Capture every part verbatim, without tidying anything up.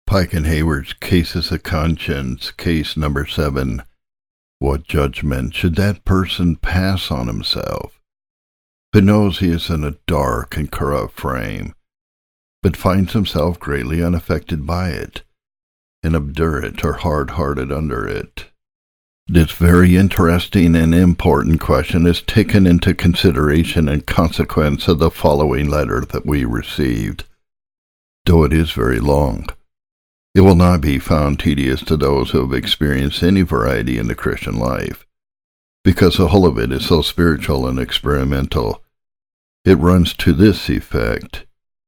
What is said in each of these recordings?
Pike and Hayward's Cases of Conscience, case number seven. What judgment should that person pass on himself who knows he is in a dark and corrupt frame, but finds himself greatly unaffected by it, and obdurate or hard-hearted under it? This very interesting and important question is taken into consideration in consequence of the following letter that we received. Though it is very long, it will not be found tedious to those who have experienced any variety in the Christian life, because the whole of it is so spiritual and experimental. It runs to this effect: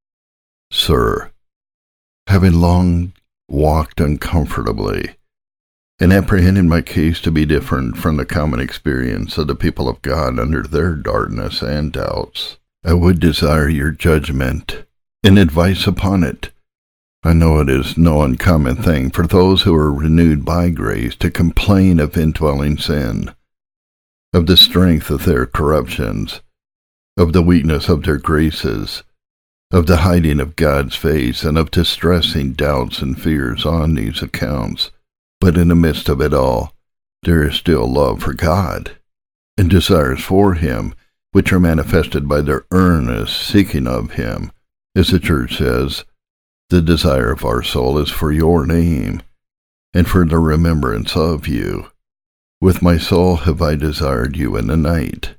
Sir, having long walked uncomfortably, and apprehending my case to be different from the common experience of the people of God under their darkness and doubts, I would desire your judgment and advice upon it. I know it is no uncommon thing for those who are renewed by grace to complain of indwelling sin, of the strength of their corruptions, of the weakness of their graces, of the hiding of God's face, and of distressing doubts and fears on these accounts. But in the midst of it all, there is still love for God, and desires for Him, which are manifested by their earnest seeking of Him. As the Church says, the desire of our soul is for your name, and for the remembrance of you. With my soul have I desired you in the night.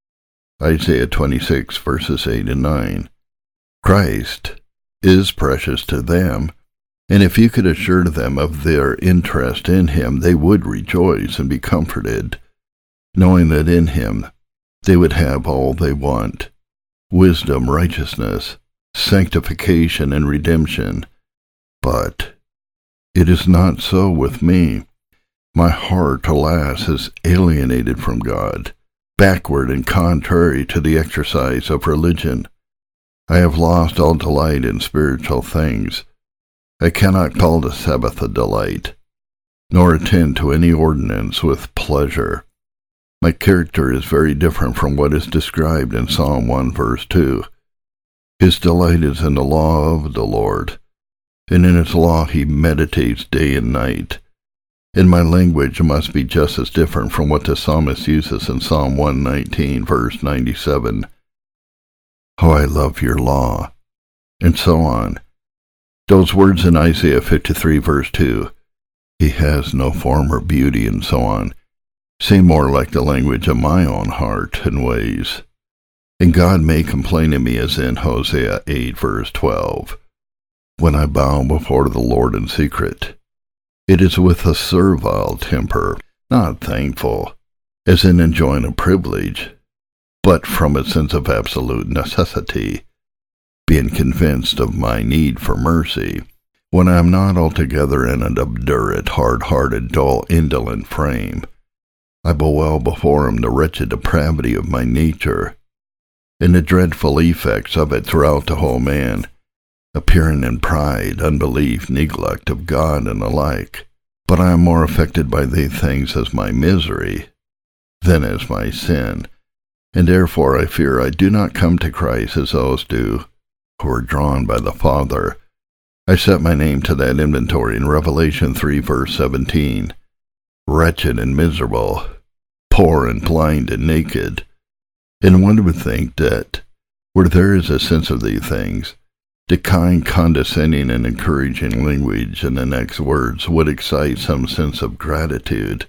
Isaiah twenty-six, verses eight and nine. Christ is precious to them, and if you could assure them of their interest in Him, they would rejoice and be comforted, knowing that in Him they would have all they want: wisdom, righteousness, sanctification, and redemption. But it is not so with me. My heart, alas, is alienated from God, backward and contrary to the exercise of religion. I have lost all delight in spiritual things. I cannot call the Sabbath a delight, nor attend to any ordinance with pleasure. My character is very different from what is described in Psalm one, verse two. His delight is in the law of the Lord, and in His law he meditates day and night. And my language must be just as different from what the psalmist uses in Psalm one nineteen, verse ninety-seven. How I love your law, and so on. Those words in Isaiah fifty-three, verse two, He has no form or beauty, and so on, seem more like the language of my own heart and ways. And God may complain to me as in Hosea eight, verse twelve, When I bow before the Lord in secret, it is with a servile temper, not thankful, as in enjoying a privilege, but from a sense of absolute necessity, being convinced of my need for mercy, when I am not altogether in an obdurate, hard-hearted, dull, indolent frame. I bewail before Him the wretched depravity of my nature, and the dreadful effects of it throughout the whole man, appearing in pride, unbelief, neglect of God, and the like. But I am more affected by these things as my misery than as my sin, and therefore I fear I do not come to Christ as those do who are drawn by the Father. I set my name to that inventory in Revelation three, verse seventeen. Wretched and miserable, poor and blind and naked. And one would think that, where there is a sense of these things, the kind, condescending, and encouraging language in the next words would excite some sense of gratitude,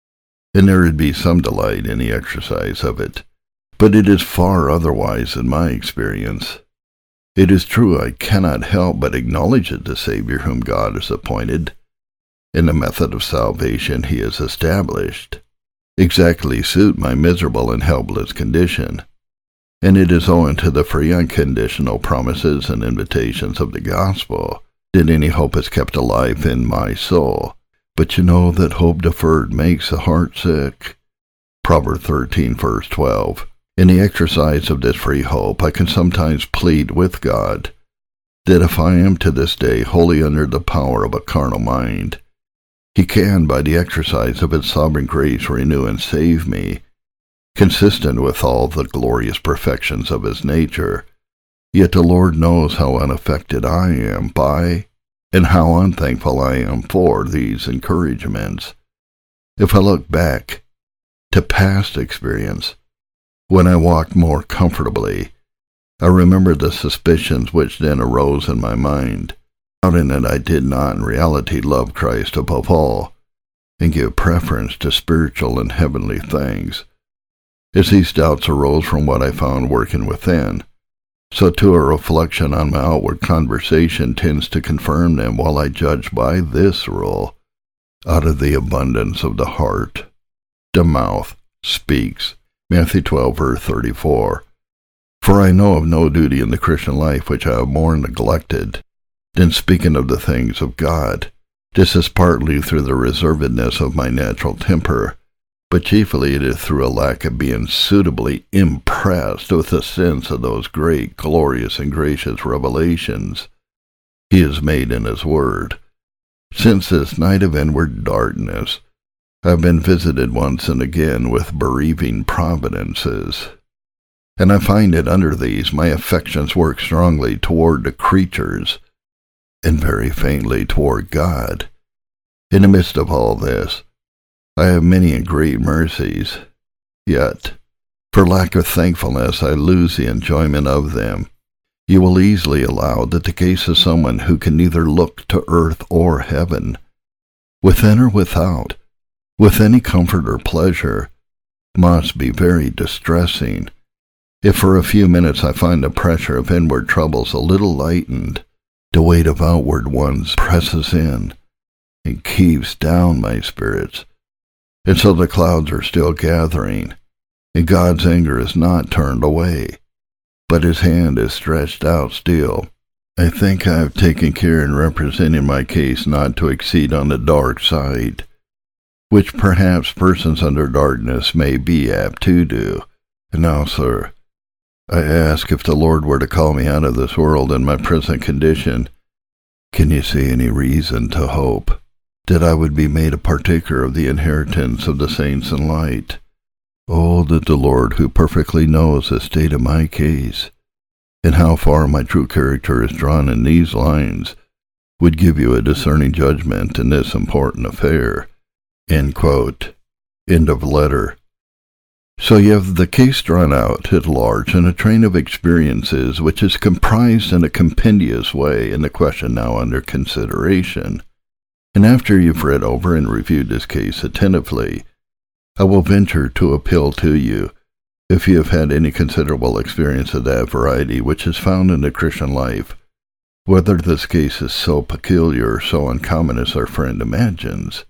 and there would be some delight in the exercise of it. But it is far otherwise in my experience. It is true I cannot help but acknowledge that the Savior whom God has appointed, in the method of salvation He has established, exactly suit my miserable and helpless condition, and it is owing to the free unconditional promises and invitations of the gospel that any hope is kept alive in my soul. But you know that hope deferred makes the heart sick. Proverbs thirteen, verse twelve. In the exercise of this free hope, I can sometimes plead with God that if I am to this day wholly under the power of a carnal mind, He can, by the exercise of His sovereign grace, renew and save me, consistent with all the glorious perfections of His nature. Yet the Lord knows how unaffected I am by and how unthankful I am for these encouragements. If I look back to past experience, when I walked more comfortably, I remember the suspicions which then arose in my mind, doubting that I did not in reality love Christ above all, and give preference to spiritual and heavenly things. As these doubts arose from what I found working within, so too a reflection on my outward conversation tends to confirm them, while I judge by this rule: out of the abundance of the heart, the mouth speaks. Matthew twelve, verse thirty-four. For I know of no duty in the Christian life which I have more neglected than speaking of the things of God. This is partly through the reservedness of my natural temper, but chiefly it is through a lack of being suitably impressed with the sense of those great, glorious, and gracious revelations He has made in His Word. Since this night of inward darkness, I have been visited once and again with bereaving providences, and I find that under these my affections work strongly toward the creatures, and very faintly toward God. In the midst of all this, I have many and great mercies, yet, for lack of thankfulness, I lose the enjoyment of them. You will easily allow that the case of someone who can neither look to earth or heaven, within or without, with any comfort or pleasure, must be very distressing. If for a few minutes I find the pressure of inward troubles a little lightened, the weight of outward ones presses in and keeps down my spirits, and so the clouds are still gathering, and God's anger is not turned away, but His hand is stretched out still. I think I have taken care in representing my case not to exceed on the dark side, which perhaps persons under darkness may be apt to do. And now, sir, I ask, if the Lord were to call me out of this world in my present condition, can you see any reason to hope that I would be made a partaker of the inheritance of the saints in light? Oh, that the Lord, who perfectly knows the state of my case, and how far my true character is drawn in these lines, would give you a discerning judgment in this important affair. End quote. End of letter. So you have the case drawn out at large in a train of experiences which is comprised in a compendious way in the question now under consideration. And after you've read over and reviewed this case attentively, I will venture to appeal to you, if you have had any considerable experience of that variety which is found in the Christian life, whether this case is so peculiar or so uncommon as our friend imagines.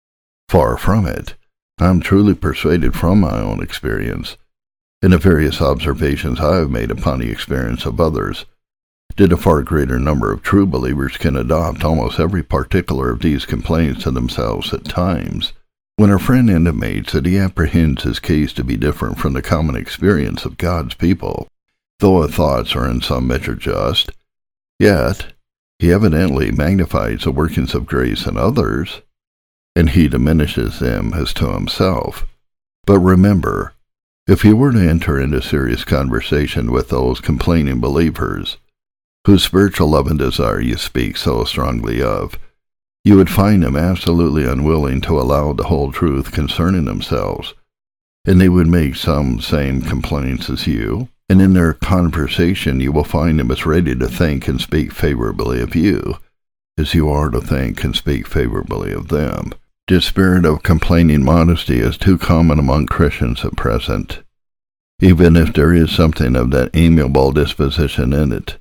Far from it. I am truly persuaded from my own experience, and the various observations I have made upon the experience of others, that a far greater number of true believers can adopt almost every particular of these complaints to themselves at times. When our friend intimates that he apprehends his case to be different from the common experience of God's people, though his thoughts are in some measure just, yet he evidently magnifies the workings of grace in others, and he diminishes them as to himself. But remember, if you were to enter into serious conversation with those complaining believers, whose spiritual love and desire you speak so strongly of, you would find them absolutely unwilling to allow the whole truth concerning themselves, and they would make some same complaints as you, and in their conversation you will find them as ready to think and speak favorably of you, as you are to think and speak favorably of them. This spirit of complaining modesty is too common among Christians at present, even if there is something of that amiable disposition in it,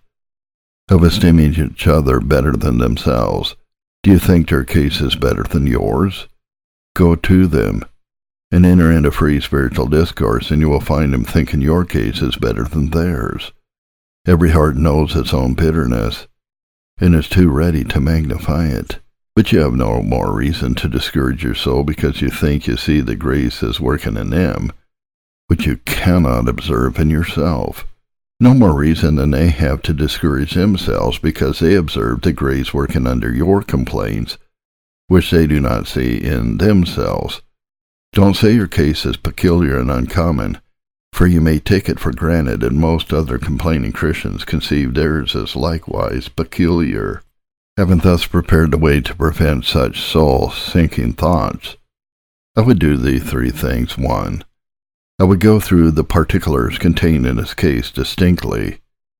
of esteeming each other better than themselves. Do you think their case is better than yours? Go to them, and enter into free spiritual discourse, and you will find them thinking your case is better than theirs. Every heart knows its own bitterness, and is too ready to magnify it. But you have no more reason to discourage your soul because you think you see the grace is working in them, which you cannot observe in yourself. No more reason than they have to discourage themselves because they observe the grace working under your complaints, which they do not see in themselves. Don't say your case is peculiar and uncommon, for you may take it for granted that most other complaining Christians conceive theirs as likewise peculiar. Having thus prepared the way to prevent such soul-sinking thoughts, I would do the three things. One, I would go through the particulars contained in this case distinctly.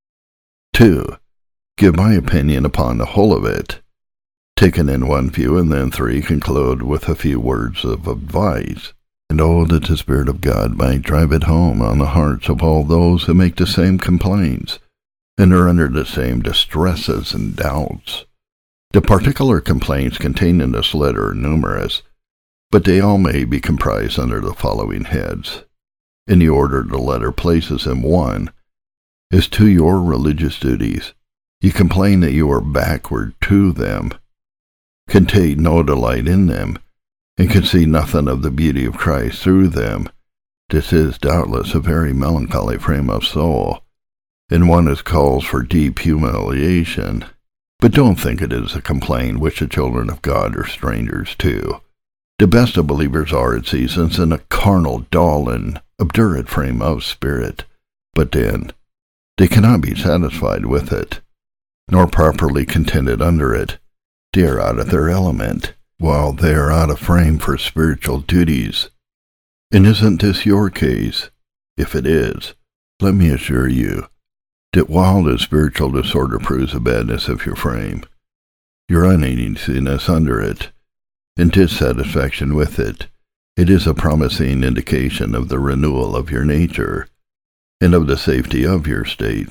Two, give my opinion upon the whole of it, taken in one view, and then three, conclude with a few words of advice. And oh, that the Spirit of God might drive it home on the hearts of all those who make the same complaints, and are under the same distresses and doubts. The particular complaints contained in this letter are numerous, but they all may be comprised under the following heads. In the order the letter places them: one is to your religious duties. You complain that you are backward to them, can take no delight in them, and can see nothing of the beauty of Christ through them. This is doubtless a very melancholy frame of soul, and one that calls for deep humiliation. But don't think it is a complaint which the children of God are strangers to. The best of believers are at seasons in a carnal, dull, and obdurate frame of spirit, but then they cannot be satisfied with it, nor properly contented under it. They are out of their element, while they are out of frame for spiritual duties. And isn't this your case? If it is, let me assure you that while the spiritual disorder proves the badness of your frame, your uneasiness under it, and dissatisfaction with it, it is a promising indication of the renewal of your nature, and of the safety of your state.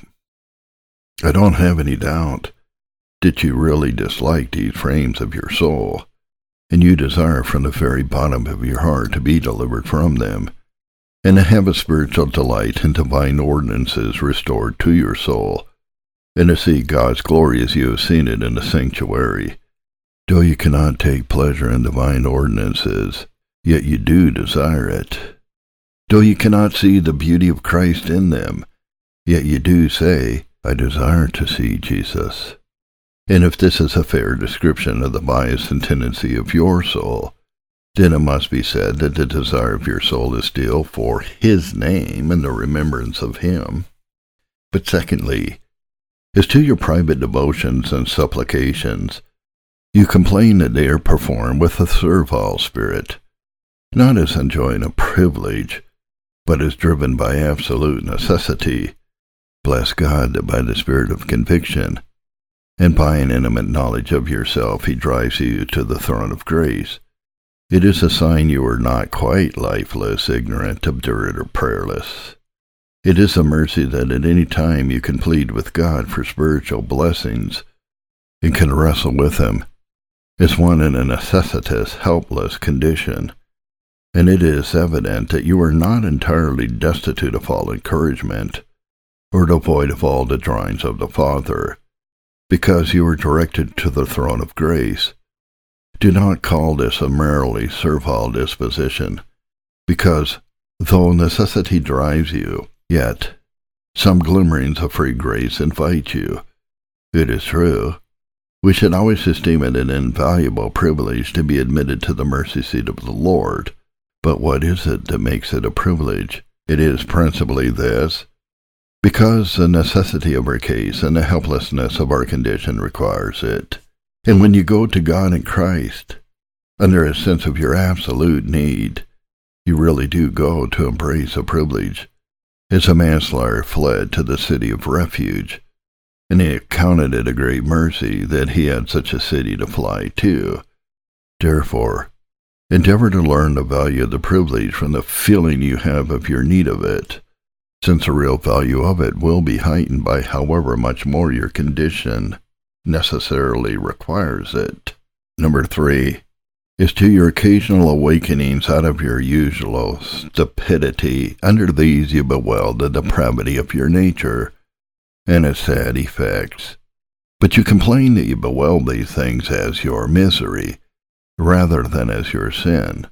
I don't have any doubt that you really dislike these frames of your soul, and you desire from the very bottom of your heart to be delivered from them, and to have a spiritual delight in divine ordinances restored to your soul, and to see God's glory as you have seen it in the sanctuary. Though you cannot take pleasure in divine ordinances, yet you do desire it. Though you cannot see the beauty of Christ in them, yet you do say, I desire to see Jesus. And if this is a fair description of the bias and tendency of your soul, then it must be said that the desire of your soul is still for His name and the remembrance of Him. But secondly, as to your private devotions and supplications, you complain that they are performed with a servile spirit, not as enjoying a privilege, but as driven by absolute necessity. Bless God that by the spirit of conviction, and by an intimate knowledge of yourself, He drives you to the throne of grace. It is a sign you are not quite lifeless, ignorant, obdurate, or prayerless. It is a mercy that at any time you can plead with God for spiritual blessings, and can wrestle with Him as one in a necessitous, helpless condition. And it is evident that you are not entirely destitute of all encouragement, or devoid of all the drawings of the Father, because you are directed to the throne of grace. Do not call this a merely servile disposition, because, though necessity drives you, yet some glimmerings of free grace invite you. It is true, we should always esteem it an invaluable privilege to be admitted to the mercy seat of the Lord. But what is it that makes it a privilege? It is principally this: because the necessity of our case and the helplessness of our condition requires it. And when you go to God in Christ, under a sense of your absolute need, you really do go to embrace a privilege. As a manslayer fled to the city of refuge, and he accounted it a great mercy that he had such a city to fly to. Therefore, endeavor to learn the value of the privilege from the feeling you have of your need of it, since the real value of it will be heightened by however much more your condition necessarily requires it. Number three is to your occasional awakenings out of your usual stupidity. Under these you bewail the depravity of your nature and its sad effects. But you complain that you bewail these things as your misery, rather than as your sin.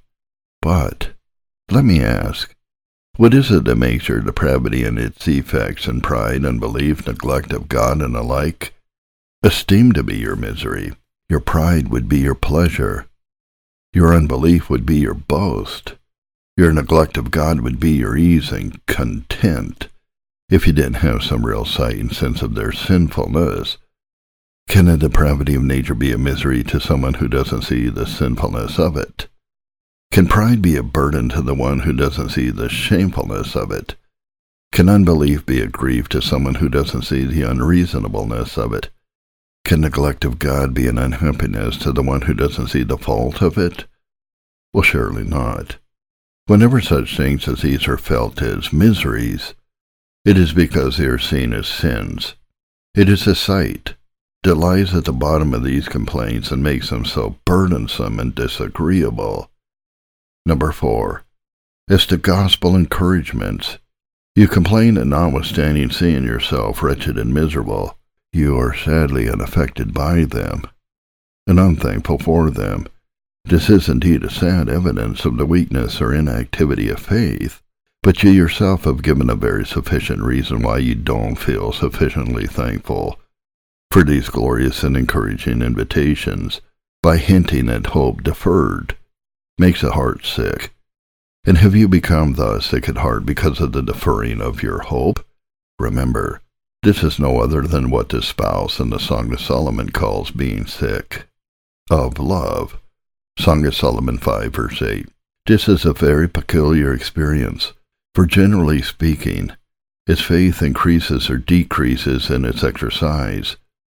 But, let me ask, what is it that makes your depravity and its effects and pride, unbelief, neglect of God, and the like esteemed to be your misery? Your pride would be your pleasure. Your unbelief would be your boast. Your neglect of God would be your ease and content, if you didn't have some real sight and sense of their sinfulness. Can the depravity of nature be a misery to someone who doesn't see the sinfulness of it? Can pride be a burden to the one who doesn't see the shamefulness of it? Can unbelief be a grief to someone who doesn't see the unreasonableness of it? Can neglect of God be an unhappiness to the one who doesn't see the fault of it? Well, surely not. Whenever such things as these are felt as miseries, it is because they are seen as sins. It is a sight that lies at the bottom of these complaints and makes them so burdensome and disagreeable. Number four, as to gospel encouragements, you complain that notwithstanding seeing yourself wretched and miserable, you are sadly unaffected by them, and unthankful for them. This is indeed a sad evidence of the weakness or inactivity of faith, but you yourself have given a very sufficient reason why you don't feel sufficiently thankful for these glorious and encouraging invitations, by hinting at hope deferred makes the heart sick. And have you become thus sick at heart because of the deferring of your hope? Remember, this is no other than what the spouse in the Song of Solomon calls being sick of love. Song of Solomon five, verse eight. This is a very peculiar experience, for generally speaking, as faith increases or decreases in its exercise,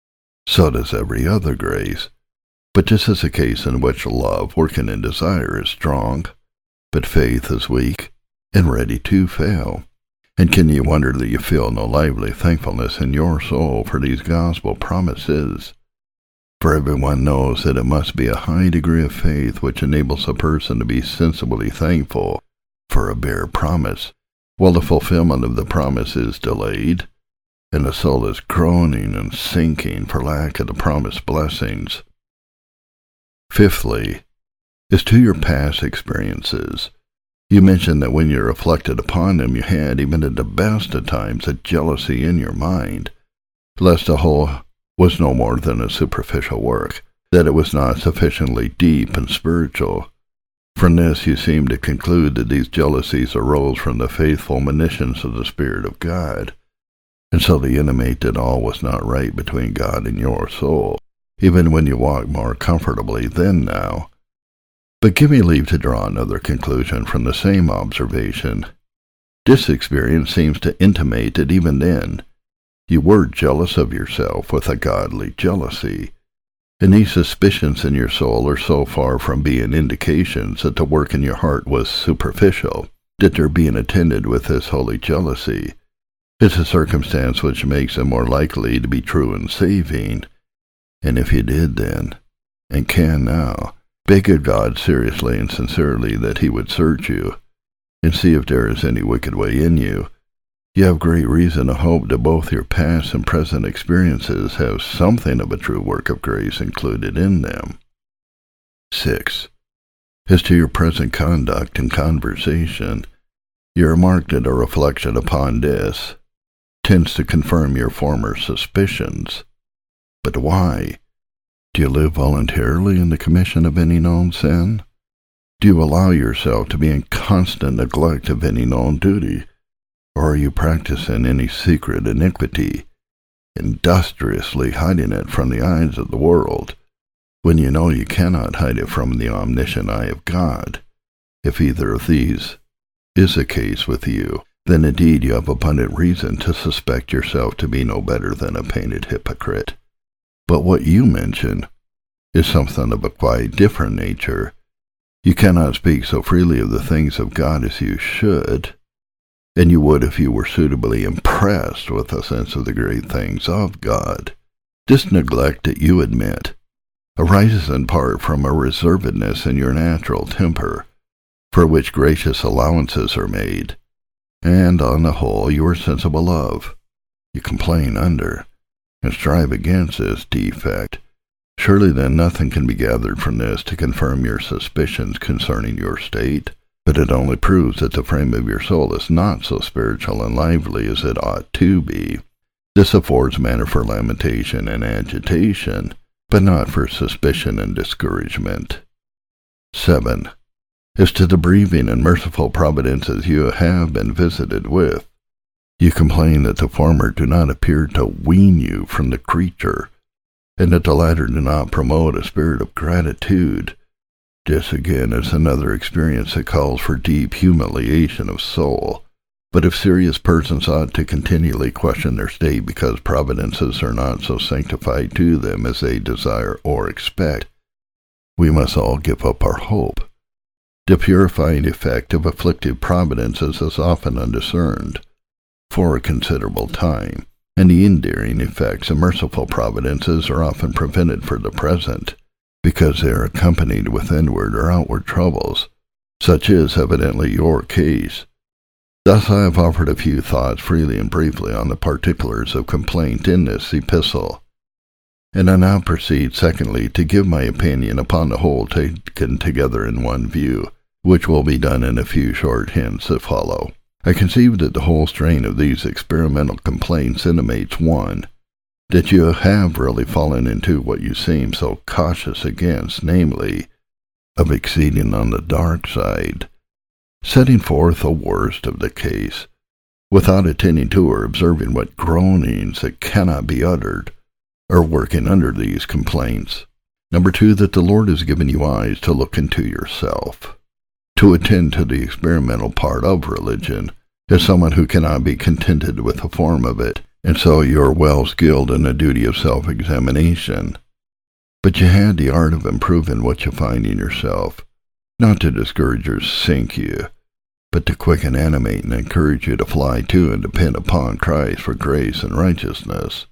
so does every other grace. But this is a case in which love, working in desire, is strong, but faith is weak and ready to fail. And can you wonder that you feel no lively thankfulness in your soul for these gospel promises? For everyone knows that it must be a high degree of faith which enables a person to be sensibly thankful for a bare promise, while the fulfillment of the promise is delayed, and the soul is groaning and sinking for lack of the promised blessings. Fifthly, as to your past experiences, you mentioned that when you reflected upon them you had, even at the best of times, a jealousy in your mind, lest the whole was no more than a superficial work, that it was not sufficiently deep and spiritual. From this you seem to conclude that these jealousies arose from the faithful monitions of the Spirit of God, and so to intimate that all was not right between God and your soul, even when you walk more comfortably than now. But give me leave to draw another conclusion from the same observation. This experience seems to intimate that even then you were jealous of yourself with a godly jealousy, and these suspicions in your soul are so far from being indications that the work in your heart was superficial, that their being attended with this holy jealousy is a circumstance which makes them more likely to be true and saving. And if you did then, and can now, beg of God seriously and sincerely that he would search you, and see if there is any wicked way in you, you have great reason to hope that both your past and present experiences have something of a true work of grace included in them. Six. As to your present conduct and conversation, you remark that a reflection upon this tends to confirm your former suspicions. But why? Do you live voluntarily in the commission of any known sin? Do you allow yourself to be in constant neglect of any known duty? Or are you practicing any secret iniquity, industriously hiding it from the eyes of the world, when you know you cannot hide it from the omniscient eye of God? If either of these is the case with you, then indeed you have abundant reason to suspect yourself to be no better than a painted hypocrite. But what you mention is something of a quite different nature. You cannot speak so freely of the things of God as you should, and you would if you were suitably impressed with a sense of the great things of God. This neglect that you admit arises in part from a reservedness in your natural temper, for which gracious allowances are made, and on the whole you are sensible of. You complain under, and strive against this defect. Surely then nothing can be gathered from this to confirm your suspicions concerning your state, but it only proves that the frame of your soul is not so spiritual and lively as it ought to be. This affords matter for lamentation and agitation, but not for suspicion and discouragement. Seven. As to the breathing and merciful providences you have been visited with, you complain that the former do not appear to wean you from the creature, and that the latter do not promote a spirit of gratitude. This again is another experience that calls for deep humiliation of soul. But if serious persons ought to continually question their state because providences are not so sanctified to them as they desire or expect, we must all give up our hope. The purifying effect of afflictive providences is often undiscerned for a considerable time, and the endearing effects of merciful providences are often prevented for the present, because they are accompanied with inward or outward troubles. Such is evidently your case. Thus I have offered a few thoughts freely and briefly on the particulars of complaint in this epistle, and I now proceed secondly to give my opinion upon the whole taken together in one view, which will be done in a few short hints that follow. I conceive that the whole strain of these experimental complaints intimates, one, that you have really fallen into what you seem so cautious against, namely, of exceeding on the dark side, setting forth the worst of the case, without attending to or observing what groanings that cannot be uttered are working under these complaints. Number two, that the Lord has given you eyes to look into yourself, to attend to the experimental part of religion, as someone who cannot be contented with the form of it, and so you are well skilled in the duty of self-examination. But you had the art of improving what you find in yourself, not to discourage or sink you, but to quicken, animate, and encourage you to fly to and depend upon Christ for grace and righteousness.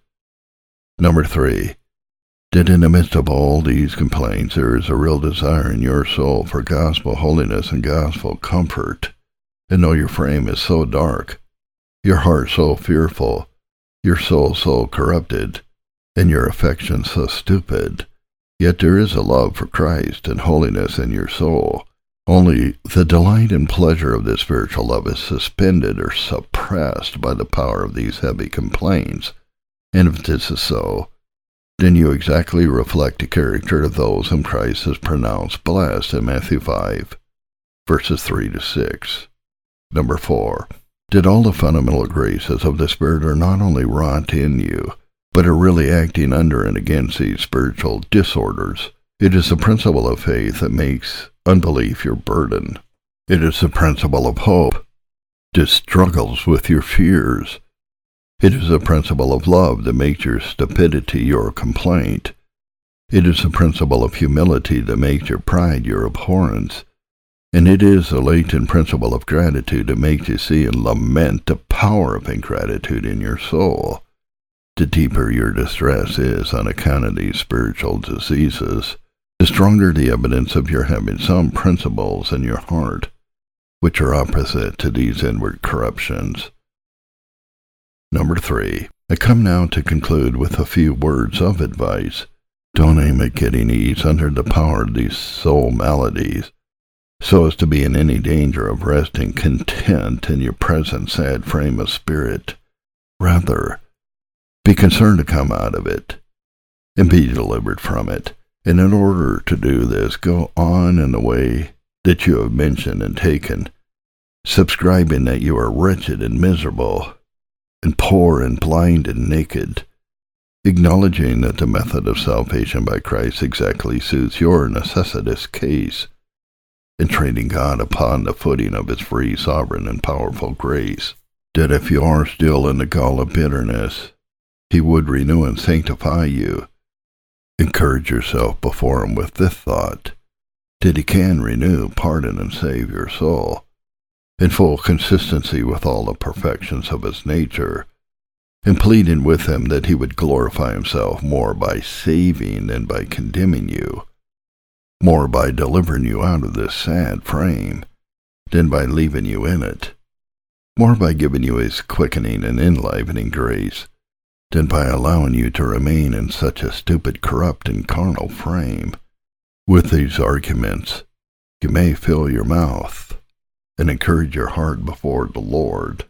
Number three, that in the midst of all these complaints there is a real desire in your soul for gospel holiness and gospel comfort, and though your frame is so dark, your heart so fearful, your soul so corrupted, and your affections so stupid, yet there is a love for Christ and holiness in your soul. Only the delight and pleasure of this spiritual love is suspended or suppressed by the power of these heavy complaints. And if this is so, then you exactly reflect the character of those whom Christ has pronounced blessed in Matthew five, verses three to six. Number four, that all the fundamental graces of the Spirit are not only wrought in you, but are really acting under and against these spiritual disorders. It is the principle of faith that makes unbelief your burden. It is the principle of hope that struggles with your fears. It is the principle of love that makes your stupidity your complaint. It is the principle of humility that makes your pride your abhorrence. And it is the latent principle of gratitude that makes you see and lament the power of ingratitude in your soul. The deeper your distress is on account of these spiritual diseases, the stronger the evidence of your having some principles in your heart which are opposite to these inward corruptions. Number three, I come now to conclude with a few words of advice. Don't aim at getting ease under the power of these soul maladies, so as to be in any danger of resting content in your present sad frame of spirit. Rather, be concerned to come out of it, and be delivered from it. And in order to do this, go on in the way that you have mentioned and taken, subscribing that you are wretched and miserable, and poor and blind and naked, acknowledging that the method of salvation by Christ exactly suits your necessitous case, entreating God upon the footing of his free, sovereign, and powerful grace, that if you are still in the gall of bitterness, he would renew and sanctify you. Encourage yourself before him with this thought, that he can renew, pardon, and save your soul, in full consistency with all the perfections of his nature, and pleading with him that he would glorify himself more by saving than by condemning you, more by delivering you out of this sad frame than by leaving you in it, more by giving you his quickening and enlivening grace than by allowing you to remain in such a stupid, corrupt, and carnal frame. With these arguments, you may fill your mouth and encourage your heart before the Lord.